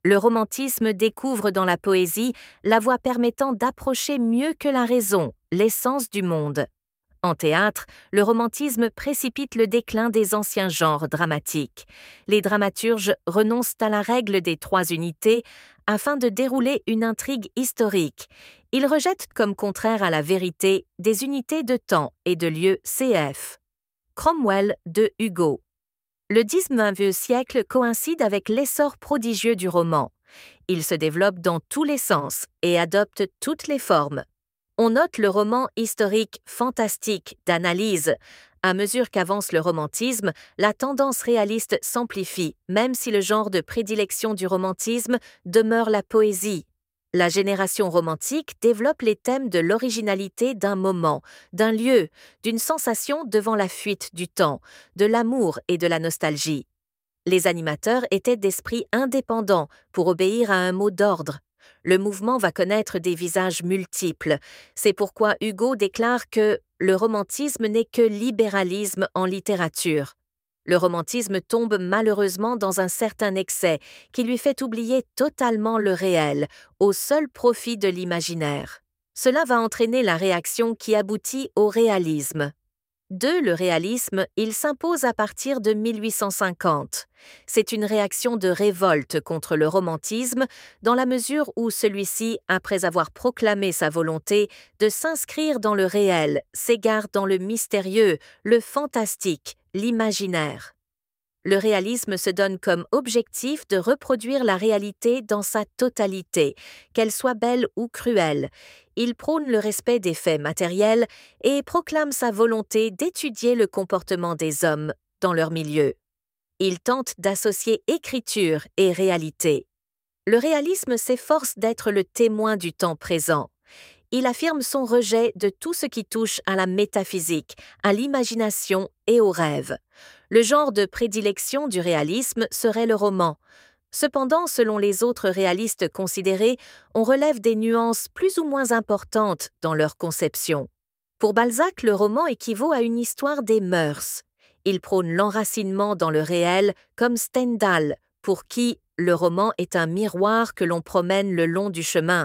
Le romantisme découvre dans la poésie la voie permettant d'approcher mieux que la raison l'essence du monde. En théâtre, le romantisme précipite le déclin des anciens genres dramatiques. Les dramaturges renoncent à la règle des 3 unités afin de dérouler une intrigue historique. Ils rejettent comme contraire à la vérité des unités de temps et de lieu cf. Cromwell de Hugo. Le XIXe siècle coïncide avec l'essor prodigieux du roman. Il se développe dans tous les sens et adopte toutes les formes. On note le roman historique fantastique d'analyse. À mesure qu'avance le romantisme, la tendance réaliste s'amplifie, même si le genre de prédilection du romantisme demeure la poésie. La génération romantique développe les thèmes de l'originalité d'un moment, d'un lieu, d'une sensation devant la fuite du temps, de l'amour et de la nostalgie. Les animateurs étaient d'esprit indépendant pour obéir à un mot d'ordre. Le mouvement va connaître des visages multiples. C'est pourquoi Hugo déclare que le romantisme n'est que libéralisme en littérature. Le romantisme tombe malheureusement dans un certain excès qui lui fait oublier totalement le réel, au seul profit de l'imaginaire. Cela va entraîner la réaction qui aboutit au réalisme. Le réalisme, il s'impose à partir de 1850. C'est une réaction de révolte contre le romantisme, dans la mesure où celui-ci, après avoir proclamé sa volonté de s'inscrire dans le réel, s'égare dans le mystérieux, le fantastique, l'imaginaire. Le réalisme se donne comme objectif de reproduire la réalité dans sa totalité, qu'elle soit belle ou cruelle. Il prône le respect des faits matériels et proclame sa volonté d'étudier le comportement des hommes dans leur milieu. Il tente d'associer écriture et réalité. Le réalisme s'efforce d'être le témoin du temps présent. Il affirme son rejet de tout ce qui touche à la métaphysique, à l'imagination et au rêve. Le genre de prédilection du réalisme serait le roman. Cependant, selon les autres réalistes considérés, on relève des nuances plus ou moins importantes dans leur conception. Pour Balzac, le roman équivaut à une histoire des mœurs. Il prône l'enracinement dans le réel comme Stendhal, pour qui le roman est un miroir que l'on promène le long du chemin.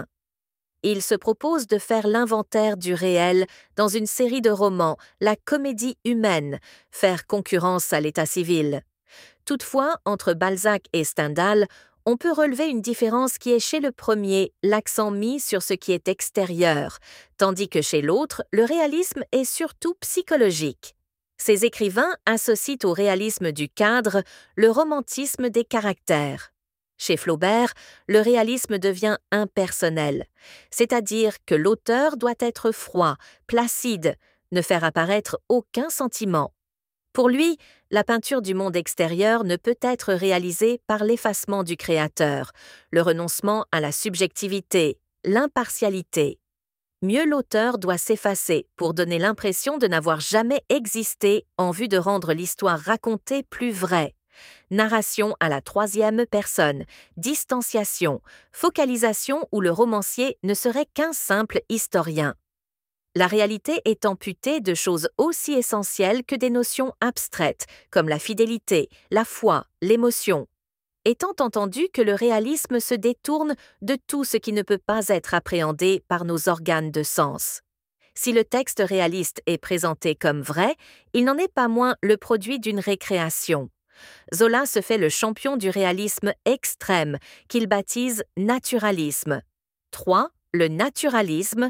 Il se propose de faire l'inventaire du réel dans une série de romans, la comédie humaine, faire concurrence à l'état civil. Toutefois, entre Balzac et Stendhal, on peut relever une différence qui est chez le premier l'accent mis sur ce qui est extérieur, tandis que chez l'autre, le réalisme est surtout psychologique. Ces écrivains associent au réalisme du cadre le romantisme des caractères. Chez Flaubert, le réalisme devient impersonnel, c'est-à-dire que l'auteur doit être froid, placide, ne faire apparaître aucun sentiment. Pour lui, la peinture du monde extérieur ne peut être réalisée par l'effacement du créateur, le renoncement à la subjectivité, l'impartialité. Mieux l'auteur doit s'effacer pour donner l'impression de n'avoir jamais existé en vue de rendre l'histoire racontée plus vraie. Narration à la 3e personne, distanciation, focalisation où le romancier ne serait qu'un simple historien. La réalité est amputée de choses aussi essentielles que des notions abstraites, comme la fidélité, la foi, l'émotion. Étant entendu que le réalisme se détourne de tout ce qui ne peut pas être appréhendé par nos organes de sens. Si le texte réaliste est présenté comme vrai, il n'en est pas moins le produit d'une récréation. Zola se fait le champion du réalisme extrême, qu'il baptise naturalisme. Le naturalisme,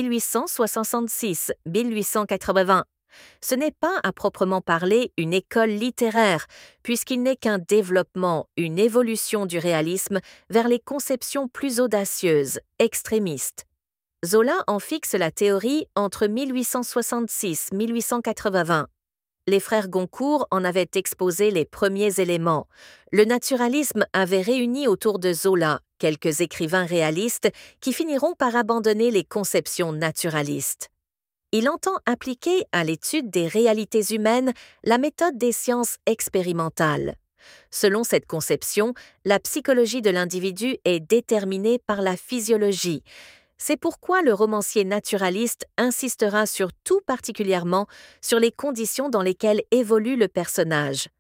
1866-1880. Ce n'est pas à proprement parler une école littéraire, puisqu'il n'est qu'un développement, une évolution du réalisme vers les conceptions plus audacieuses, extrémistes. Zola en fixe la théorie entre 1866-1880. Les frères Goncourt en avaient exposé les premiers éléments. Le naturalisme avait réuni autour de Zola quelques écrivains réalistes qui finiront par abandonner les conceptions naturalistes. Il entend appliquer à l'étude des réalités humaines la méthode des sciences expérimentales. Selon cette conception, la psychologie de l'individu est déterminée par la physiologie. C'est pourquoi le romancier naturaliste insistera tout particulièrement sur les conditions dans lesquelles évolue le personnage.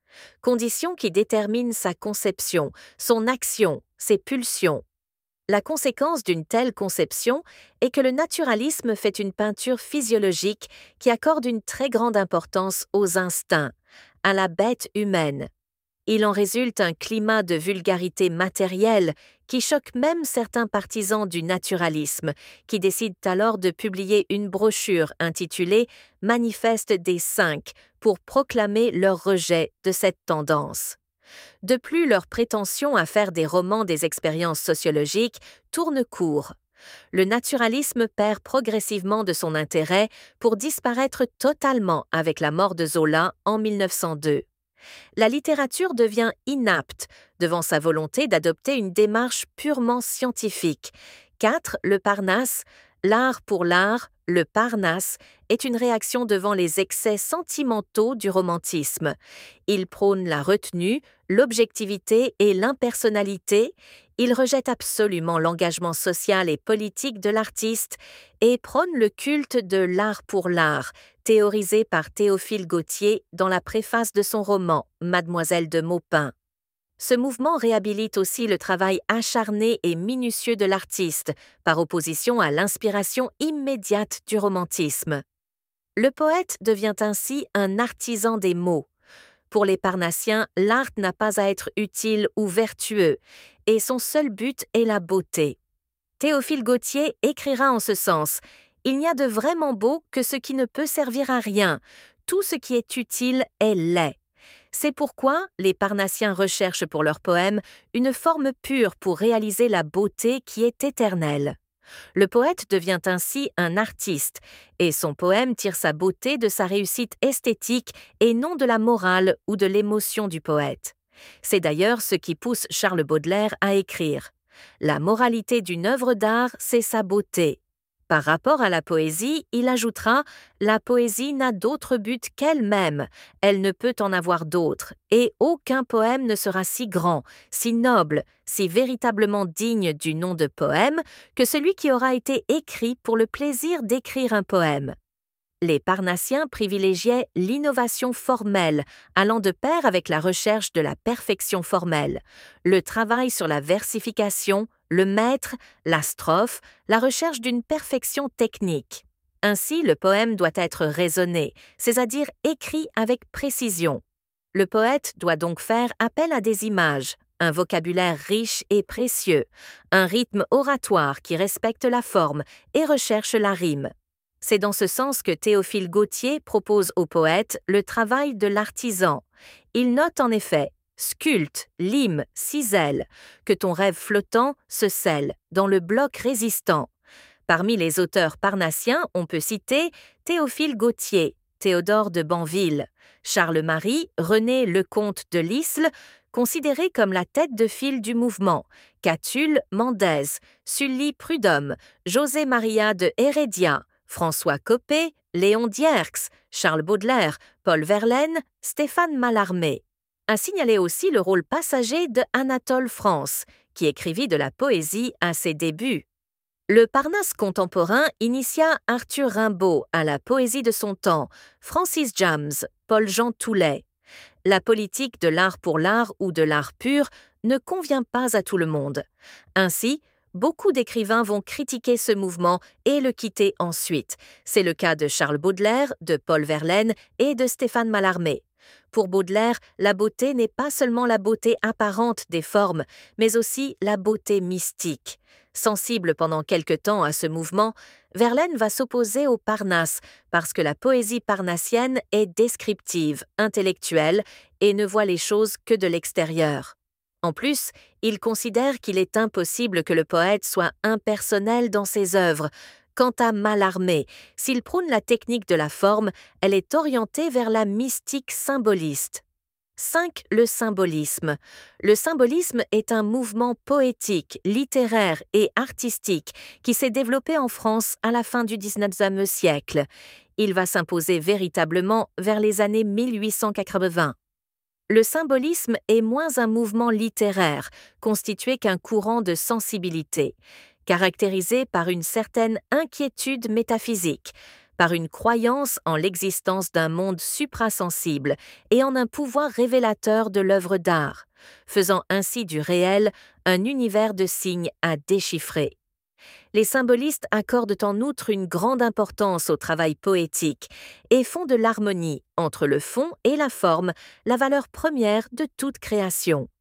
condition qui détermine sa conception, son action, ses pulsions. La conséquence d'une telle conception est que le naturalisme fait une peinture physiologique qui accorde une très grande importance aux instincts, à la bête humaine. Il en résulte un climat de vulgarité matérielle qui choque même certains partisans du naturalisme, qui décident alors de publier une brochure intitulée « Manifeste des 5 » pour proclamer leur rejet de cette tendance. De plus, leur prétention à faire des romans des expériences sociologiques tourne court. Le naturalisme perd progressivement de son intérêt pour disparaître totalement avec la mort de Zola en 1902. La littérature devient inapte devant sa volonté d'adopter une démarche purement scientifique. 4. Le Parnasse, l'art pour l'art, le Parnasse, est une réaction devant les excès sentimentaux du romantisme. Il prône la retenue, l'objectivité et l'impersonnalité. Il rejette absolument l'engagement social et politique de l'artiste et prône le culte de l'art pour l'art, théorisé par Théophile Gautier dans la préface de son roman Mademoiselle de Maupin. Ce mouvement réhabilite aussi le travail acharné et minutieux de l'artiste, par opposition à l'inspiration immédiate du romantisme. Le poète devient ainsi un artisan des mots. Pour les Parnassiens, l'art n'a pas à être utile ou vertueux, et son seul but est la beauté. Théophile Gautier écrira en ce sens « Il n'y a de vraiment beau que ce qui ne peut servir à rien. Tout ce qui est utile est laid. » C'est pourquoi les Parnassiens recherchent pour leurs poèmes une forme pure pour réaliser la beauté qui est éternelle. Le poète devient ainsi un artiste, et son poème tire sa beauté de sa réussite esthétique et non de la morale ou de l'émotion du poète. C'est d'ailleurs ce qui pousse Charles Baudelaire à écrire « La moralité d'une œuvre d'art, c'est sa beauté ». Par rapport à la poésie, il ajoutera « La poésie n'a d'autre but qu'elle-même, elle ne peut en avoir d'autre, et aucun poème ne sera si grand, si noble, si véritablement digne du nom de poème que celui qui aura été écrit pour le plaisir d'écrire un poème ». Les Parnassiens privilégiaient l'innovation formelle, allant de pair avec la recherche de la perfection formelle, le travail sur la versification, le mètre, la strophe, la recherche d'une perfection technique. Ainsi, le poème doit être raisonné, c'est-à-dire écrit avec précision. Le poète doit donc faire appel à des images, un vocabulaire riche et précieux, un rythme oratoire qui respecte la forme et recherche la rime. C'est dans ce sens que Théophile Gautier propose au poète le travail de l'artisan. Il note en effet « Sculpte, lime, cisèle, que ton rêve flottant se scelle dans le bloc résistant ». Parmi les auteurs parnassiens, on peut citer Théophile Gautier, Théodore de Banville, Charles-Marie, René Lecomte de Lisle, considéré comme la tête de file du mouvement, Catulle Mendès, Sully Prudhomme, José Maria de Heredia, François Coppée, Léon Dierx, Charles Baudelaire, Paul Verlaine, Stéphane Mallarmé. À signaler aussi le rôle passager de Anatole France, qui écrivit de la poésie à ses débuts. Le Parnasse contemporain initia Arthur Rimbaud à la poésie de son temps, Francis Jammes, Paul-Jean Toulet. La politique de l'art pour l'art ou de l'art pur ne convient pas à tout le monde. Ainsi, beaucoup d'écrivains vont critiquer ce mouvement et le quitter ensuite. C'est le cas de Charles Baudelaire, de Paul Verlaine et de Stéphane Mallarmé. Pour Baudelaire, la beauté n'est pas seulement la beauté apparente des formes, mais aussi la beauté mystique. Sensible pendant quelque temps à ce mouvement, Verlaine va s'opposer au Parnasse parce que la poésie parnassienne est descriptive, intellectuelle et ne voit les choses que de l'extérieur. En plus, il considère qu'il est impossible que le poète soit impersonnel dans ses œuvres. Quant à Mallarmé, s'il prône la technique de la forme, elle est orientée vers la mystique symboliste. 5. Le symbolisme. Le symbolisme est un mouvement poétique, littéraire et artistique qui s'est développé en France à la fin du XIXe siècle. Il va s'imposer véritablement vers les années 1880. Le symbolisme est moins un mouvement littéraire, constitué qu'un courant de sensibilité, caractérisé par une certaine inquiétude métaphysique, par une croyance en l'existence d'un monde suprasensible et en un pouvoir révélateur de l'œuvre d'art, faisant ainsi du réel un univers de signes à déchiffrer. Les symbolistes accordent en outre une grande importance au travail poétique et font de l'harmonie entre le fond et la forme la valeur première de toute création.